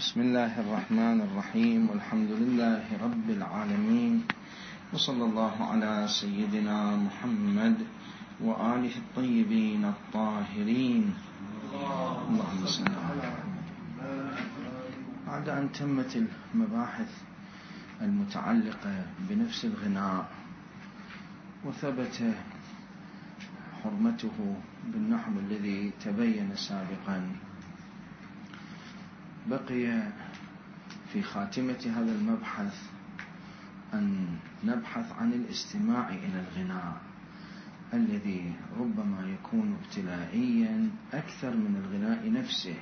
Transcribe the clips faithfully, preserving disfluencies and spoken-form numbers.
بسم الله الرحمن الرحيم، والحمد لله رب العالمين، وصلى الله على سيدنا محمد وآله الطيبين الطاهرين. اللهم صل على محمد. بعد أن تمت المباحث المتعلقة بنفس الغناء وثبت حرمته بالنحو الذي تبين سابقا، بقي في خاتمة هذا المبحث أن نبحث عن الاستماع إلى الغناء الذي ربما يكون ابتلائيا أكثر من الغناء نفسه،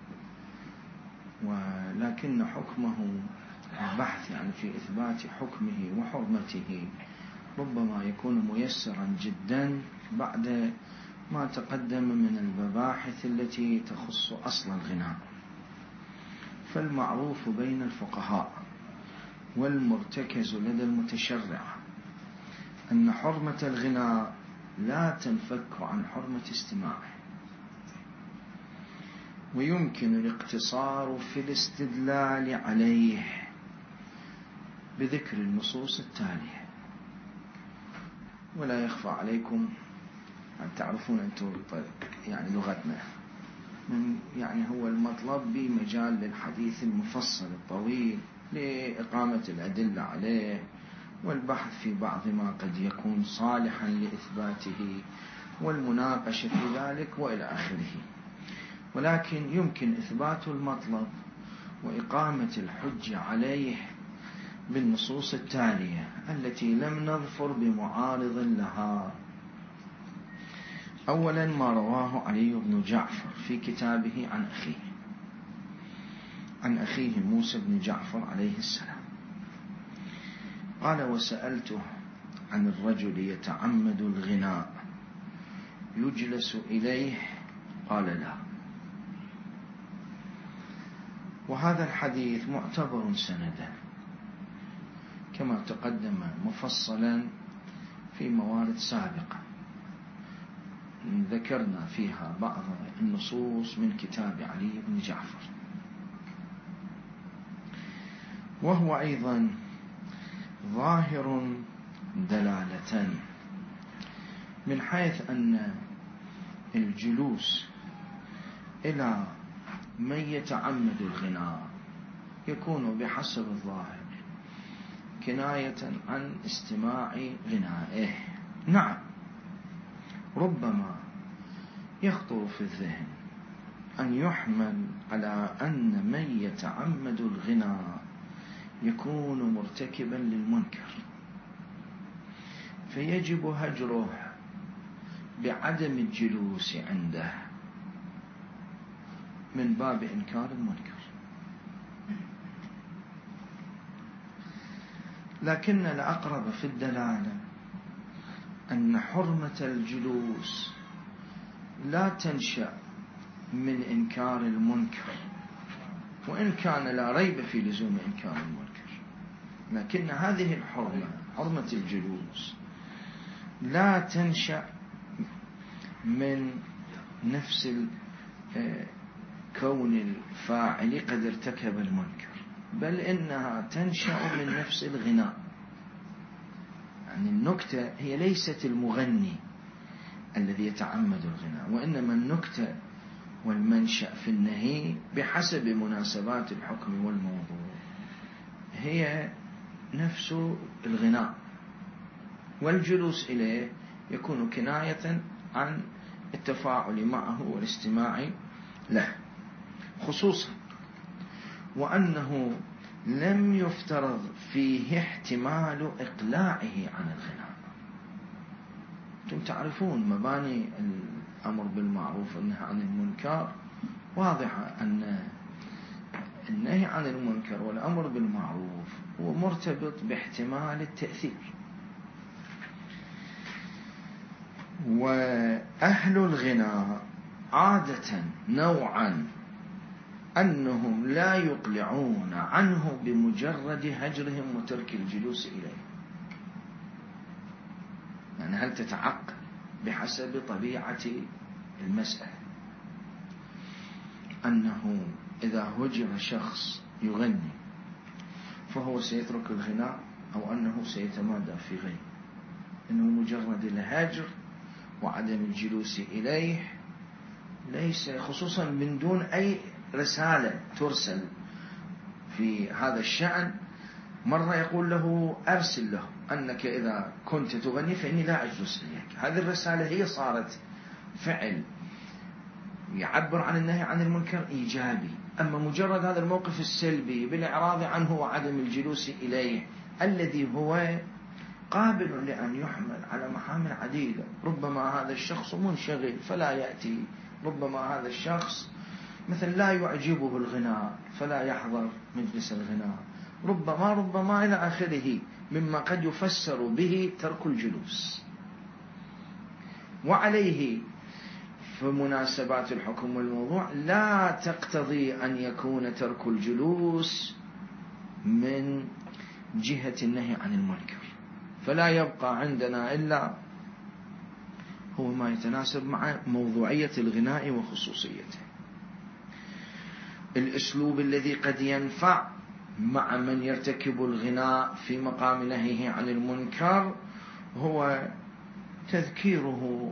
ولكن حكمه البحث يعني في إثبات حكمه وحرمته ربما يكون ميسرا جدا بعد ما تقدم من المباحث التي تخص أصل الغناء. فالمعروف بين الفقهاء والمرتكز لدى المتشرع أن حرمة الغناء لا تنفك عن حرمة استماعه، ويمكن الاقتصار في الاستدلال عليه بذكر النصوص التالية. ولا يخفى عليكم أن تعرفون أنتم يعني لغتنا، يعني هو المطلب بمجال للحديث المفصل الطويل لإقامة الأدلة عليه والبحث في بعض ما قد يكون صالحا لإثباته والمناقشة في ذلك وإلى آخره، ولكن يمكن إثبات المطلب وإقامة الحجة عليه بالنصوص التالية التي لم نظفر بمعارض لها. أولا ما رواه علي بن جعفر في كتابه عن أخيه عن أخيه موسى بن جعفر عليه السلام قال: وسألته عن الرجل يتعمد الغناء يجلس إليه قال لا. وهذا الحديث معتبر سندا كما تقدم مفصلا في موارد سابقة ذكرنا فيها بعض النصوص من كتاب علي بن جعفر، وهو أيضا ظاهر دلالة من حيث أن الجلوس إلى من يتعمد الغناء يكون بحسب الظاهر كناية عن استماع غنائه. نعم، ربما يخطر في الذهن أن يحمل على أن من يتعمد الغناء يكون مرتكبا للمنكر فيجب هجره بعدم الجلوس عنده من باب إنكار المنكر. لكن الأقرب في الدلالة أن حرمة الجلوس لا تنشأ من إنكار المنكر، وإن كان لا ريب في لزوم إنكار المنكر، لكن هذه الحرمة حرمة الجلوس لا تنشأ من نفس كون الفاعل قد ارتكب المنكر، بل إنها تنشأ من نفس الغناء. يعني النكتة هي ليست المغني الذي يتعمد الغناء، وإنما النكتة والمنشأ في النهي بحسب مناسبات الحكم والموضوع هي نفس الغناء، والجلوس إليه يكون كناية عن التفاعل معه والاستماع له، خصوصا وأنه لم يفترض فيه احتمال إقلاعه عن الغناء. أنتم تعرفون مباني الأمر بالمعروف والنهي عن المنكر واضحة، أن النهي عن المنكر والأمر بالمعروف هو مرتبط باحتمال التأثير، وأهل الغناء عادة نوعا أنهم لا يقلعون عنه بمجرد هجرهم وترك الجلوس إليه. يعني هل تتعقل بحسب طبيعة المسألة أنه إذا هجر شخص يغني فهو سيترك الغناء أو أنه سيتمادى في غنى، إنه مجرد الهجر وعدم الجلوس إليه، ليس خصوصا من دون أي رسالة ترسل في هذا الشأن. مرة يقول له أرسل له أنك إذا كنت تغني فإني لا أجلس إليك. هذه الرسالة هي صارت فعل يعبر عن النهي عن المنكر إيجابي. أما مجرد هذا الموقف السلبي بالإعراض عنه وعدم الجلوس إليه الذي هو قابل لأن يحمل على محامل عديدة، ربما هذا الشخص منشغل فلا يأتي، ربما هذا الشخص مثل لا يعجبه الغناء فلا يحضر مجلس الغناء، ربما ربما إلى آخره مما قد يفسر به ترك الجلوس. وعليه فمناسبات الحكم والموضوع لا تقتضي أن يكون ترك الجلوس من جهة النهي عن المنكر، فلا يبقى عندنا إلا هو ما يتناسب مع موضوعية الغناء وخصوصيته. الأسلوب الذي قد ينفع مع من يرتكب الغناء في مقام نهيه عن المنكر هو تذكيره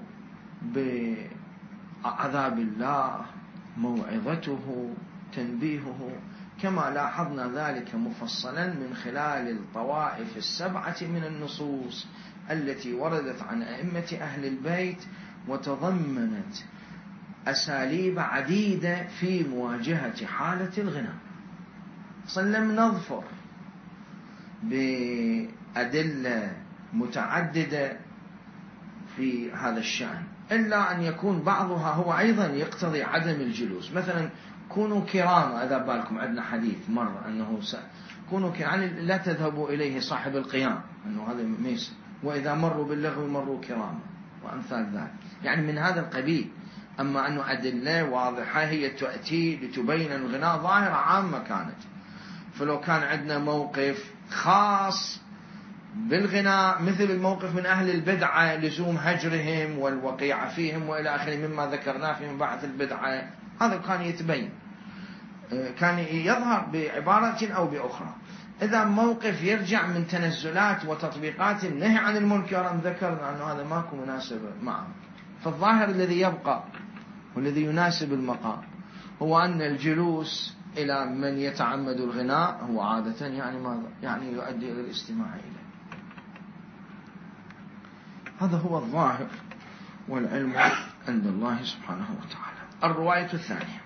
بعذاب الله، موعظته، تنبيهه، كما لاحظنا ذلك مفصلا من خلال الطوائف السبعة من النصوص التي وردت عن أئمة أهل البيت وتضمنت أساليب عديدة في مواجهة حالة الغناء. لم نظفر بأدلة متعددة في هذا الشأن إلا أن يكون بعضها هو أيضا يقتضي عدم الجلوس. مثلا كونوا كراما، إذا بالكم عندنا حديث مرة أنه س... كونوا كراما لا تذهبوا إليه صاحب القيام، أنه هذا ميس، وإذا مروا باللغو مروا كراما وأمثال ذلك، يعني من هذا القبيل. أما أنه أدلة واضحة هي تأتي لتبين الغناء ظاهرة عامة كانت، فلو كان عندنا موقف خاص بالغناء مثل الموقف من أهل البدعة لزوم هجرهم والوقيعة فيهم وإلى آخره مما ذكرناه في مباحث البدعة، هذا كان يتبين، كان يظهر بعبارة أو بأخرى. إذا موقف يرجع من تنزلات وتطبيقات النهي عن المنكر ذكرنا أنه هذا ماكو مناسبة معه، فالظاهر الذي يبقى والذي يناسب المقام هو أن الجلوس إلى من يتعمد الغناء هو عادة يعني ماذا؟ يعني يؤدي إلى الاستماع إليه. هذا هو الظاهر والعلم عند الله سبحانه وتعالى. الرواية الثانية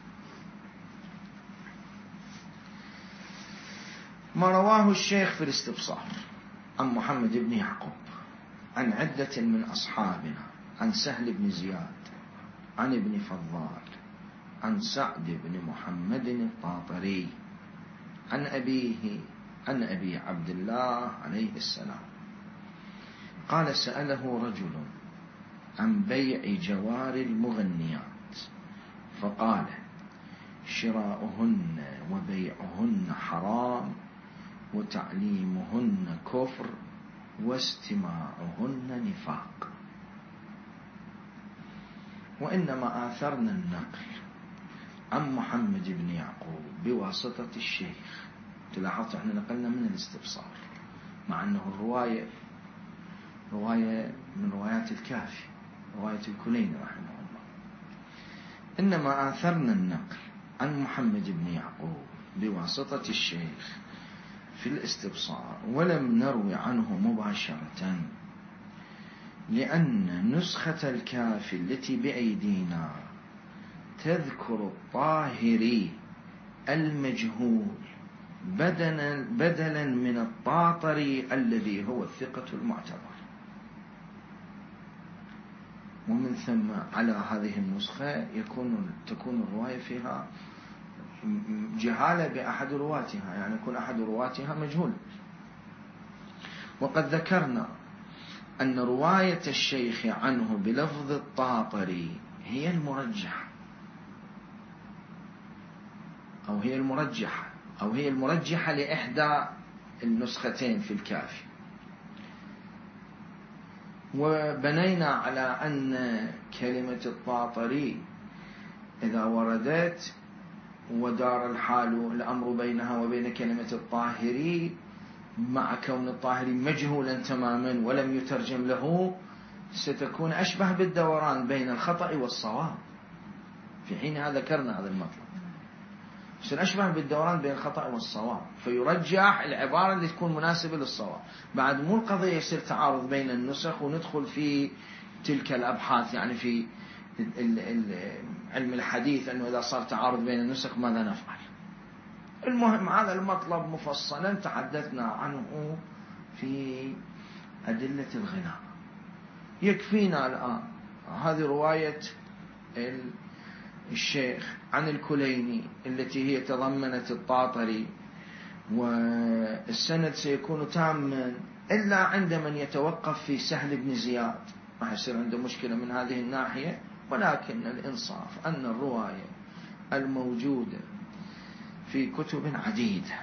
ما رواه الشيخ في الاستبصار عن محمد بن يعقوب عن عدة من أصحابنا عن سهل بن زياد عن ابن فضال عن سعد بن محمد الطاطري عن أبيه عن أبي عبد الله عليه السلام قال سأله رجل عن بيع جوار المغنيات فقال شراؤهن وبيعهن حرام وتعليمهن كفر واستماعهن نفاق، وإنما آثرنا النقل عن محمد بن يعقوب بواسطة الشيخ. تلاحظت احنا نقلنا من الاستبصار مع أنه الرواية رواية من روايات الكافي، رواية الكليني رحمه الله. إنما آثرنا النقل عن محمد بن يعقوب بواسطة الشيخ في الاستبصار ولم نروي عنه مباشرة، لأن نسخة الكافي التي بأيدينا تذكر الطاهري المجهول بدلا, بدلا من الطاطري الذي هو الثقة المعتبر، ومن ثم على هذه النسخة يكون تكون الرواية فيها جهالة بأحد رواتها، يعني يكون أحد رواتها مجهول. وقد ذكرنا أن رواية الشيخ عنه بلفظ الطاطري هي المرجحة أو هي المرجحة أو هي المرجحة لإحدى النسختين في الكافي. وبنينا على أن كلمة الطاطري إذا وردت ودار الحال الأمر بينها وبين كلمة الطاهري، مع كون الطاهري مجهولا تماما ولم يترجم له، ستكون أشبه بالدوران بين الخطأ والصواب. في حينها ذكرنا هذا المطلب، يصير أشبه بالدوران بين الخطأ والصواب، فيرجح العبارة اللي تكون مناسبة للصواب. بعد مو القضية يصير تعارض بين النسخ وندخل في تلك الأبحاث، يعني في علم الحديث أنه إذا صار تعارض بين النسخ ماذا نفعل. المهم هذا المطلب مفصلا تحدثنا عنه في أدلة الغناء. يكفينا الآن هذه رواية الشيخ عن الكليني التي هي تضمنت الطاطري، والسند سيكون تاما إلا عند من يتوقف في سهل بن زياد، ما يصير عنده مشكلة من هذه الناحية. ولكن الإنصاف أن الرواية الموجودة في كتب عديدة،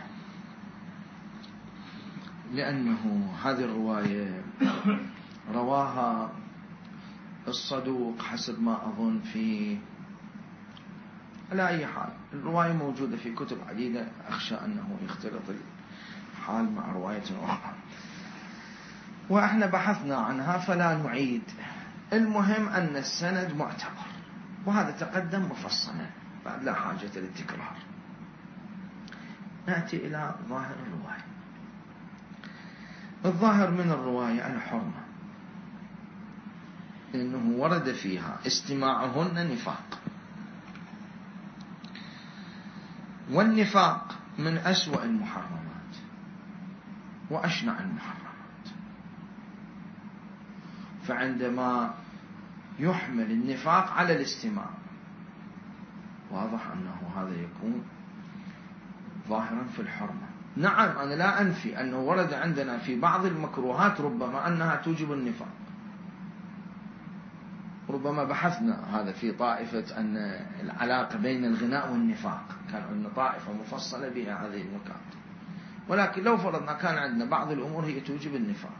لأنه هذه الرواية رواها الصدوق حسب ما أظن في، على أي حال الرواية موجودة في كتب عديدة، أخشى أنه يختلط الحال مع رواية أخرى، وإحنا بحثنا عنها فلا نعيد. المهم أن السند معتبر، وهذا تقدم مفصلا بعد لا حاجة للتكرار. نأتي إلى ظاهر الرواية. الظاهر من الرواية الحرمة، لأنه ورد فيها استماعهن نفاق، والنفاق من أسوأ المحرمات وأشنع المحرمات. فعندما يحمل النفاق على الاستماع، واضح أنه هذا يكون ظاهرا في الحرمة. نعم أنا لا أنفي أنه ورد عندنا في بعض المكروهات ربما أنها توجب النفاق، ربما بحثنا هذا في طائفة أن العلاقة بين الغناء والنفاق، كان عندنا طائفة مفصلة بها هذه النكات. ولكن لو فرضنا كان عندنا بعض الأمور هي توجب النفاق،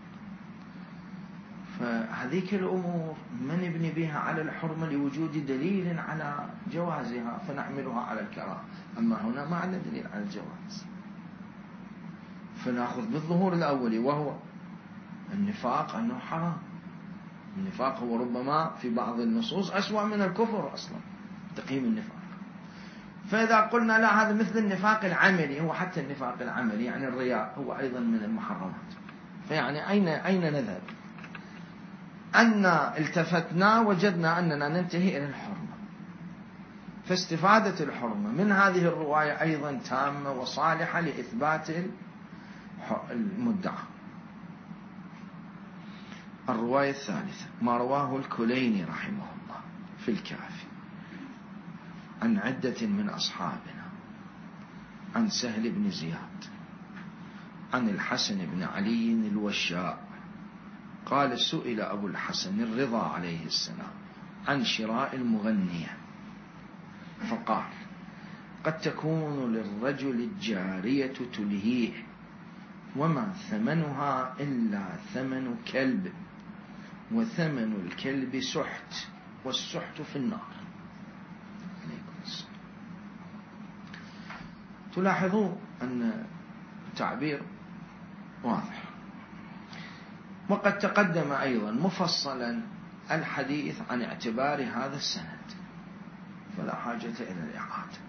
فهذيك الأمور من يبني بها على الحرمة لوجود دليل على جوازها فنعملها على الكراهة. أما هنا ما عندنا دليل على الجواز، فنأخذ بالظهور الأولي وهو النفاق أنه حرام. النفاق هو ربما في بعض النصوص أسوأ من الكفر أصلا تقييم النفاق. فإذا قلنا لا هذا مثل النفاق العملي، هو حتى النفاق العملي يعني الرياء هو أيضا من المحرمات، فيعني أين أين نذهب؟ أن التفتنا وجدنا أننا ننتهي إلى الحرمة، فاستفادة الحرمة من هذه الرواية أيضا تامة وصالحة لإثبات المدعى. الرواية الثالثة ما رواه الكليني رحمه الله في الكافي عن عدة من أصحابنا عن سهل بن زياد عن الحسن بن علي الوشاء قال سئل أبو الحسن الرضا عليه السلام عن شراء المغنية فقال قد تكون للرجل الجارية تلهيه وما ثمنها إلا ثمن كلب، وثمن الكلب سحت، والسحت في النار. تلاحظون أن التعبير واضح. وقد تقدم أيضا مفصلا الحديث عن اعتبار هذا السند، فلا حاجة إلى الإعادة.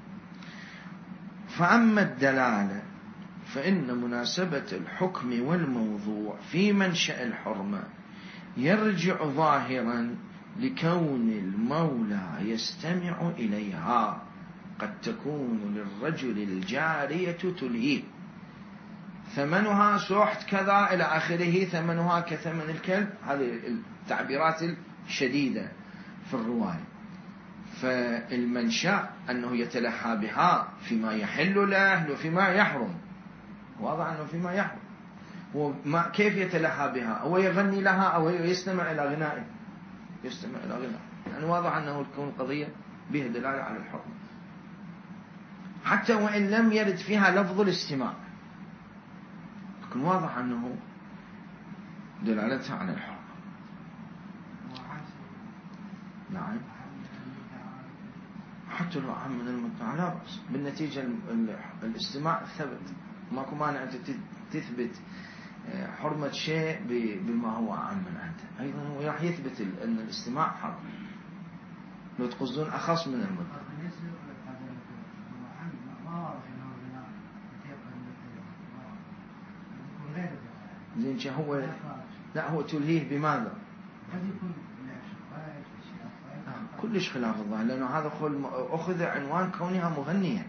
فأما الدلالة فإن مناسبة الحكم والموضوع في منشأ الحرمة يرجع ظاهرا لكون المولى يستمع إليها. قد تكون للرجل الجارية تلهيه، ثمنها سحت كذا إلى آخره، ثمنها كثمن الكلب. هذه التعبيرات الشديدة في الرواية. فالمنشأ أنه يتلهى بها فيما يحل له وفيما يحرم، واضح أنه فيما يحرم. وما كيف يتلهى بها؟ أو يغني لها أو يستمع إلى غنائه، يستمع إلى غنائه، يعني واضح أنه تكون قضية بها دلالة على الحرمة، حتى وإن لم يرد فيها لفظ الاستماع، لكن واضح أنه دلالتها على الحرمة. نعم حتى لو عام من المدعى لا بأس. بالنتيجة الاستماع ثبت، ماكو مانع أنت تثبت حرمة شيء بما هو عام من عنده. أيضا هو راح يثبت أن الاستماع حرام لو تقصدون أخص من المدعى. زين هو لا هو تلهيه بماذا؟ كلش خلاف الظاهر، لأنه هذا أخذ عنوان كونها مغنية.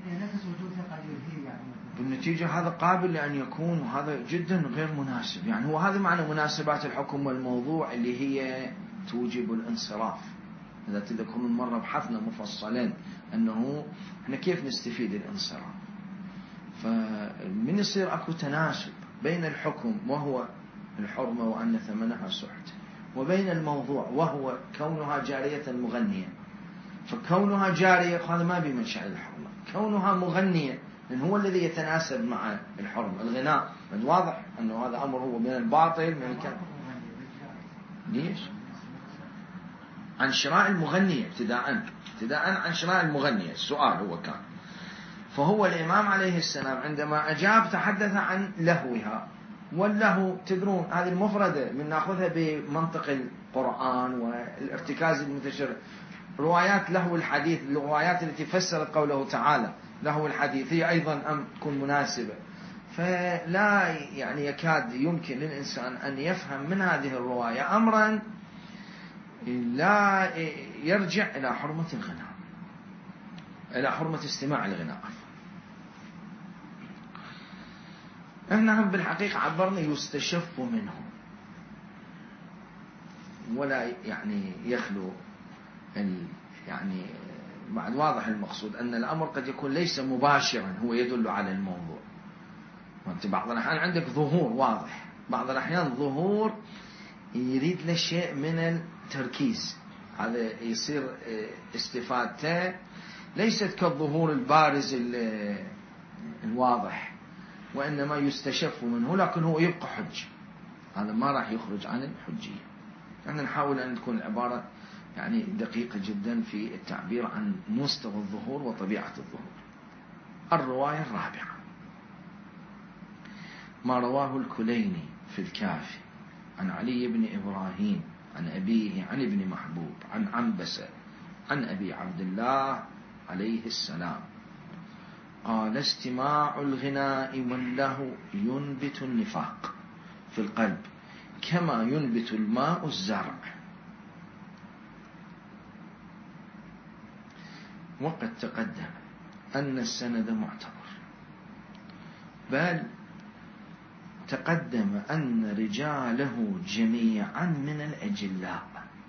بالنتيجة هذا قابل لأن يكون، وهذا جدا غير مناسب. يعني هو هذا معنى مناسبات الحكم والموضوع اللي هي توجب الانصراف. إذا تذكرون مرة بحثنا مفصلا أنه احنا كيف نستفيد الانصراف. فمن يصير أكو تناسب بين الحكم وهو الحرمة وأن ثمنها سحت، وبين الموضوع وهو كونها جارية مغنية. فكونها جارية هذا ما بمنشأ الحرمة، كونها مغنية لأن هو الذي يتناسب مع الحرمة. الغناء واضح أنه هذا أمر هو من الباطل من الكلام. ليش؟ عن شراء المغنية ابتداء ابتداء عن شراء المغنية السؤال هو كان. فهو الإمام عليه السلام عندما أجاب تحدث عن لهوها. واللهو تدرون هذه المفردة من نأخذها بمنطق القرآن والارتكاز المتشرع. روايات لهو الحديث، الروايات التي فسرت قوله تعالى لهو الحديث هي أيضا أم تكون مناسبة. فلا يعني يكاد يمكن للإنسان أن يفهم من هذه الرواية أمرا لا يرجع إلى حرمة الغناء، إلى حرمة استماع الغناء. احنا هم بالحقيقة عبرنا يستشف منه، ولا يعني يخلو يعني بعد واضح المقصود أن الأمر قد يكون ليس مباشرا هو يدل على الموضوع. وانت بعض الأحيان عندك ظهور واضح، بعض الأحيان ظهور يريد له شيء من التركيز، هذا يصير استفادته ليست كالظهور البارز الواضح، وإنما يستشف منه، لكن هو يبقى حج، هذا ما راح يخرج عن الحجية. يعني نحاول أن تكون العبارة يعني دقيقة جدا في التعبير عن مستوى الظهور وطبيعة الظهور. الرواية الرابعة ما رواه الكليني في الكافي عن علي بن إبراهيم عن أبيه عن ابن محبوب عن عنبسة عن أبي عبد الله عليه السلام قال استماع الغناء واللهو ينبت النفاق في القلب كما ينبت الماء الزرع. وقد تقدم أن السند معتبر، بل تقدم أن رجاله جميعا من الأجلاء.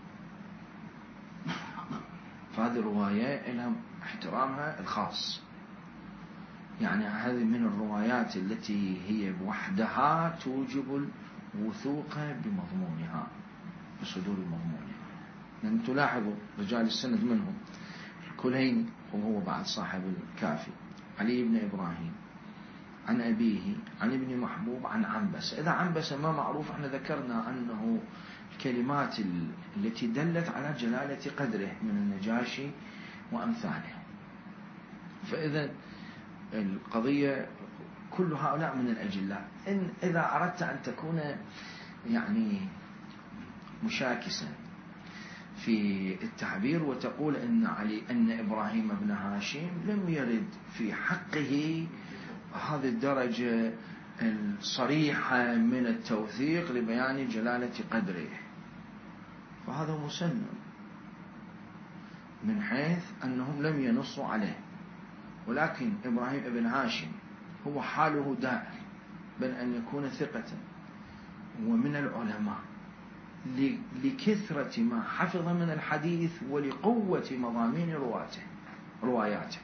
فهذه الرواية لها احترامها الخاص، يعني هذه من الروايات التي هي بوحدها توجب الوثوق بمضمونها بصدور مضمونها. لأن تلاحظوا رجال السند منهم الكليني وهو بعد صاحب الكافي، علي بن إبراهيم عن أبيه عن ابن محبوب عن عنبسة. إذا عنبسة ما معروف، احنا ذكرنا أنه الكلمات التي دلت على جلالة قدره من النجاشي وأمثاله. فإذا القضية كل هؤلاء من الأجلاء. إن إذا أردت أن تكون يعني مشاكسا في التعبير وتقول أن علي أن إبراهيم بن هاشم لم يرد في حقه هذه الدرجة الصريحة من التوثيق لبيان جلالة قدره، فهذا مسلم من حيث أنهم لم ينصوا عليه. ولكن إبراهيم بن هاشم هو حاله داعي بل أن يكون ثقة ومن العلماء لكثرة ما حفظ من الحديث ولقوة مضامين رواته رواياته،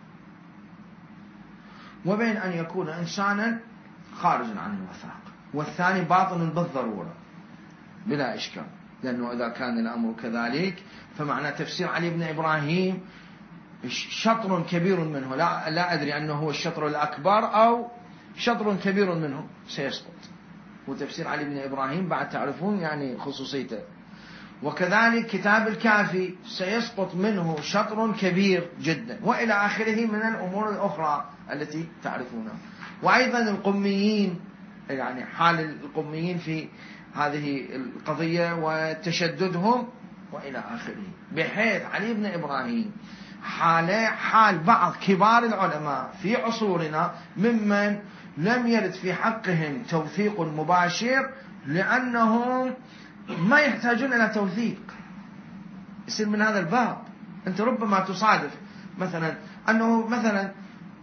وبين أن يكون إنسانا خارجا عن الوثاق، والثاني باطن بالضرورة بلا إشكال. لأنه إذا كان الأمر كذلك فمعنى تفسير علي بن إبراهيم شطر كبير منه، لا, لا أدري أنه هو الشطر الأكبر أو شطر كبير منه سيسقط. وتفسير علي بن إبراهيم بعد تعرفون يعني خصوصيته. وكذلك كتاب الكافي سيسقط منه شطر كبير جدا، وإلى آخره من الأمور الأخرى التي تعرفونها. وأيضا القميين، يعني حال القميين في هذه القضية وتشددهم وإلى آخره، بحيث علي بن إبراهيم حال حال بعض كبار العلماء في عصورنا ممن لم يرد في حقهم توثيق مباشر، لأنهم ما يحتاجون إلى توثيق. يصير من هذا الباب أنت ربما تصادف مثلا أنه مثلا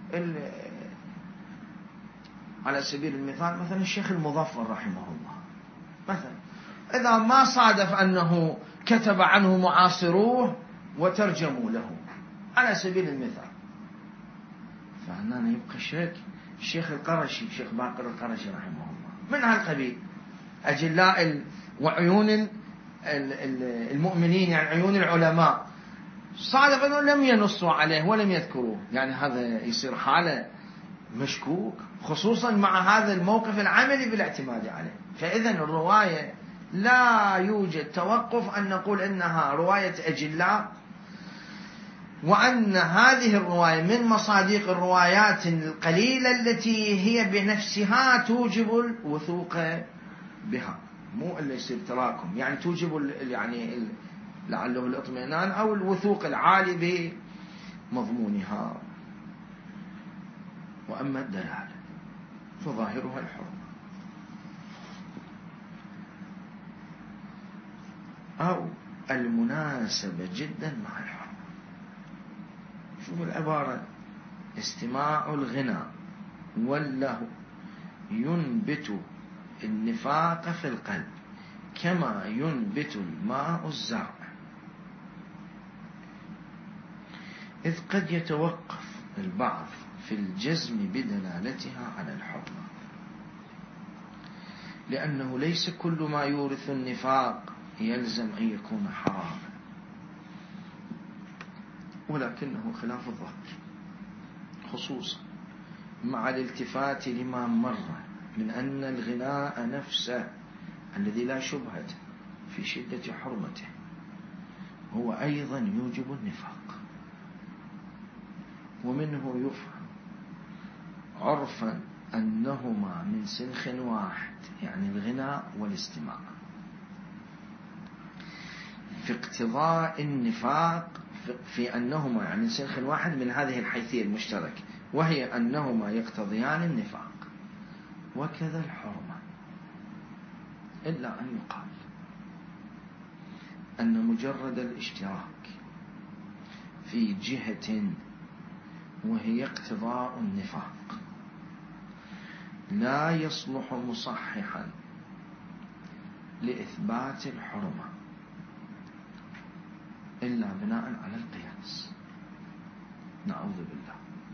على سبيل المثال مثلا الشيخ المظفر رحمه الله مثلا، إذا ما صادف أنه كتب عنه معاصروه وترجموا له على سبيل المثال، فهنا يبقى الشيخ الشيخ القرشي، الشيخ باقر القرشي رحمه الله من هالقبيل، أجلاء وعيون المؤمنين، يعني عيون العلماء، صادف أنه لم ينصوا عليه ولم يذكروه، يعني هذا يصير حالة مشكوك، خصوصا مع هذا الموقف العملي بالاعتماد عليه. فإذا الرواية لا يوجد توقف أن نقول إنها رواية أجلاء، وأن هذه الرواية من مصادق الروايات القليلة التي هي بنفسها توجب الوثوق بها، مو اللي يصير تراكم، يعني توجب يعني لعله الاطمئنان أو الوثوق العالي بمضمونها. وأما الدلالة فظاهرها الحرمة أو المناسبة جدا مع الحرمة. شوفوا العبارة: استماع الغناء واللهو ينبت النفاق في القلب كما ينبت الماء الزرع، إذ قد يتوقف البعض في الجزم بدلالتها على الحرمة، لأنه ليس كل ما يورث النفاق يلزم أن يكون حراما، ولكنه خلاف الظاهر، خصوصا مع الالتفات لما مر من أن الغناء نفسه الذي لا شبهة في شدة حرمته هو أيضا يوجب النفاق. ومنه يفهم عرفا أنهما من سنخ واحد، يعني الغناء والاستماع، في اقتضاء النفاق، في أنهما يعني من سنخ واحد من هذه الحيثية المشتركة، وهي أنهما يقتضيان النفاق. وكذا الحرمة، إلا أن يقال أن مجرد الاشتراك في جهة وهي اقتضاء النفاق لا يصلح مصححا لإثبات الحرمة إلا بناء على القياس، نعوذ بالله.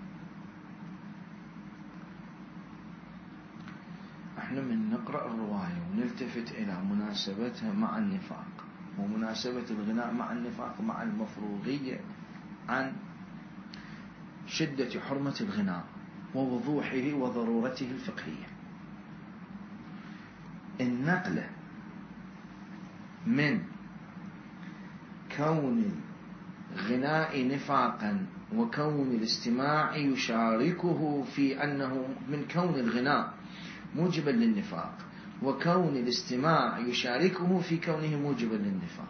احنا من نقرأ الرواية ونلتفت إلى مناسبتها مع النفاق، ومناسبة الغناء مع النفاق مع المفروغية عن شدة حرمة الغناء ووضوحه وضرورته الفقهية. النقل من كون الغناء نفاقا وكون الاستماع يشاركه في أنه من كون الغناء موجبا للنفاق وكون الاستماع يشاركه في كونه موجبا للنفاق،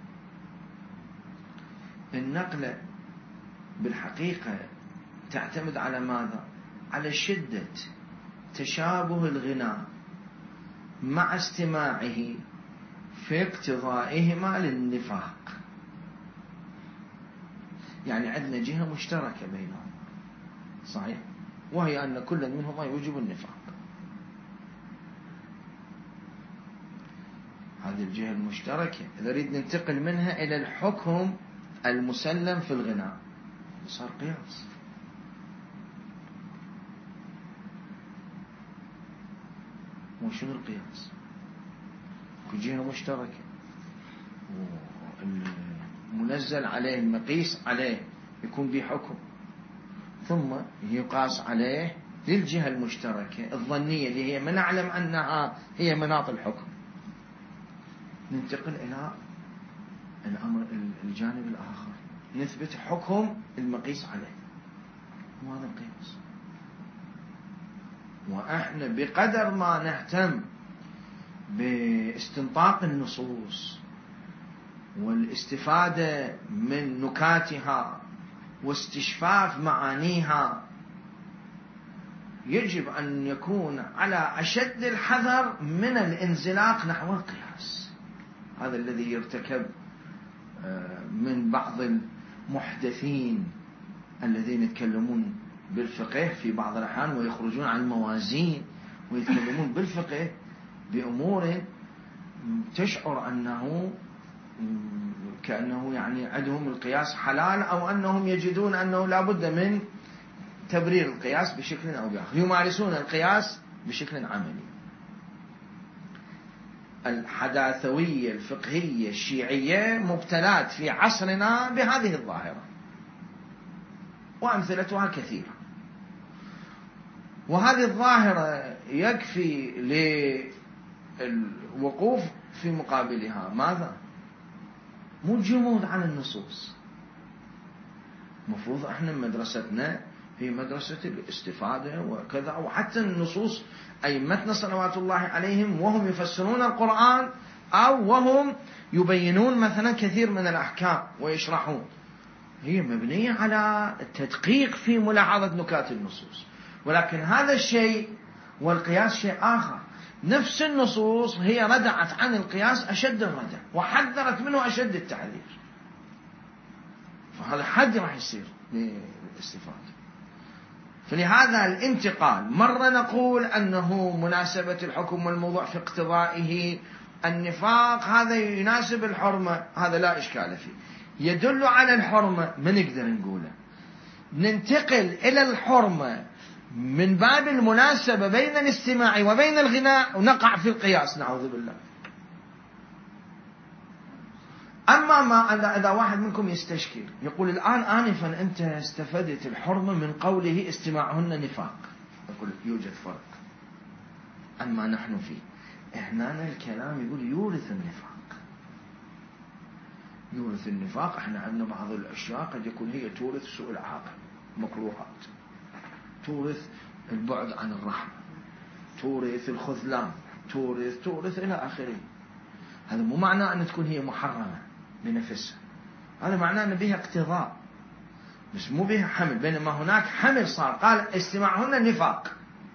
النقل بالحقيقة تعتمد على ماذا؟ على شدة تشابه الغناء مع استماعه في اقتضائهما للنفاق، يعني عندنا جهة مشتركة بينهم، صحيح، وهي أن كل منهما يوجب النفاق. هذه الجهة المشتركة إذا نريد ننتقل منها إلى الحكم المسلم في الغناء صار قياس. وشنو القياس؟ كل جهة مشتركة منزل عليه المقيس عليه يكون به حكم، ثم يقاس عليه للجهة المشتركة الظنية اللي هي ما نعلم أنها هي مناط الحكم، ننتقل إلى الأمر الجانب الآخر نثبت حكم المقيس عليه، وهذا القياس. وإحنا بقدر ما نهتم باستنطاق النصوص والاستفادة من نكاتها واستشفاف معانيها، يجب أن يكون على أشد الحذر من الانزلاق نحو القياس. هذا الذي يرتكب من بعض المحدثين الذين يتكلمون بالفقه في بعض الأحيان ويخرجون عن الموازين ويتكلمون بالفقه بأمور تشعر أنه كأنه يعني عندهم القياس حلال، أو أنهم يجدون أنه لا بد من تبرير القياس بشكل أو بآخر، يمارسون القياس بشكل عملي. الحداثوية الفقهية الشيعية مبتلات في عصرنا بهذه الظاهرة، وأمثلتها كثيرة. وهذه الظاهرة يكفي للوقوف في مقابلها ماذا؟ مو الجمود عن النصوص. مفروض احنا مدرستنا هي مدرسة الاستفادة وكذا، وحتى النصوص أئمتنا صلوات الله عليهم وهم يفسرون القرآن أو وهم يبينون مثلا كثير من الأحكام ويشرحون، هي مبنية على التدقيق في ملاحظة نكات النصوص. ولكن هذا الشيء والقياس شيء آخر. نفس النصوص هي ردعت عن القياس أشد الردع وحذرت منه أشد التحذير، فهذا حد راح يصير للاستفادة. فلهذا الانتقال مرة نقول أنه مناسبة الحكم والموضوع في اقتضائه النفاق، هذا يناسب الحرمة، هذا لا إشكال فيه، يدل على الحرمة، ما نقدر نقوله. ننتقل إلى الحرمة من باب المناسبة بين الاستماع وبين الغناء ونقع في القياس، نعوذ بالله. أما ما إذا واحد منكم يستشكل يقول الآن آنفا أنت استفدت الحرمة من قوله استماعهن نفاق، يقول يوجد فرق عن ما نحن فيه. إحنا الكلام يقول يورث النفاق، يورث النفاق. إحنا عندنا بعض الأشياء قد يكون هي تورث سوء العاقل، مكروهات، تورث البعد عن الرحمة، تورث الخذلان، تورث تورث إلى آخره. هذا مو معناه أن تكون هي محرمة بنفسها، هذا معناه أن بها اقتضاء بس مو بها حمل. بينما هناك حمل صار، قال استماعهن النفاق.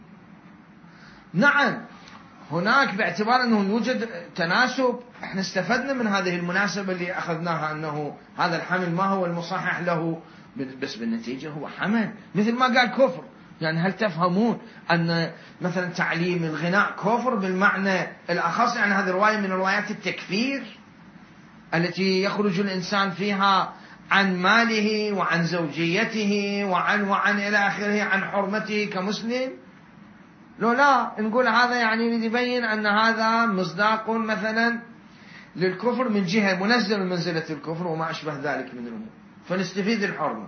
نعم هناك باعتبار أنه يوجد تناسب، احنا استفدنا من هذه المناسبة اللي أخذناها أنه هذا الحمل ما هو المصحح له، بس بالنتيجة هو حمل. مثل ما قال كفر، يعني هل تفهمون أن مثلا تعليم الغناء كفر بالمعنى الأخص؟ يعني هذه رواية من روايات التكفير التي يخرج الإنسان فيها عن ماله وعن زوجيته وعن وعن إلى آخره، عن حرمته كمسلم. لو لا نقول هذا يعني يبين أن هذا مصداق مثلا للكفر من جهة منزل من منزلة الكفر وما أشبه ذلك من الأمور، فنستفيد الحرمة.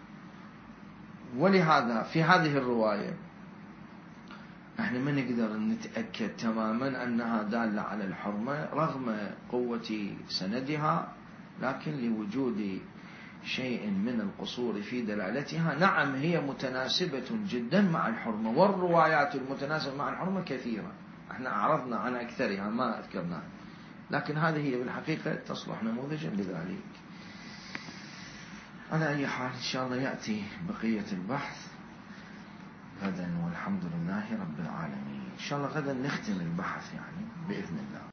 ولهذا في هذه الرواية احنا ما نقدر نتأكد تماما أنها دالة على الحرمة رغم قوة سندها، لكن لوجود شيء من القصور في دلالتها. نعم هي متناسبة جدا مع الحرمة، والروايات المتناسبة مع الحرمة كثيرة، احنا أعرضنا عن أكثرها ما أذكرناها، لكن هذه هي بالحقيقة تصلح نموذجا لذلك. على أي حال إن شاء الله يأتي بقية البحث غدا، والحمد لله رب العالمين. إن شاء الله غدا نختم البحث يعني بإذن الله.